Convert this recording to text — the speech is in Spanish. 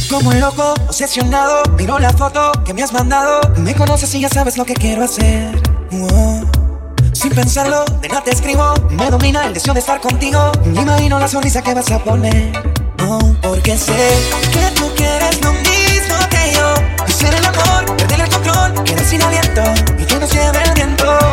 Como un loco, obsesionado, miro la foto que me has mandado. Me conoces y ya sabes lo que quiero hacer. Sin pensarlo, de nada te escribo. Me domina el deseo de estar contigo. Me imagino la sonrisa que vas a poner. Porque sé que tú quieres lo mismo que yo. Hacer el amor, perder el control, quedar sin aliento y que nos lleve el viento.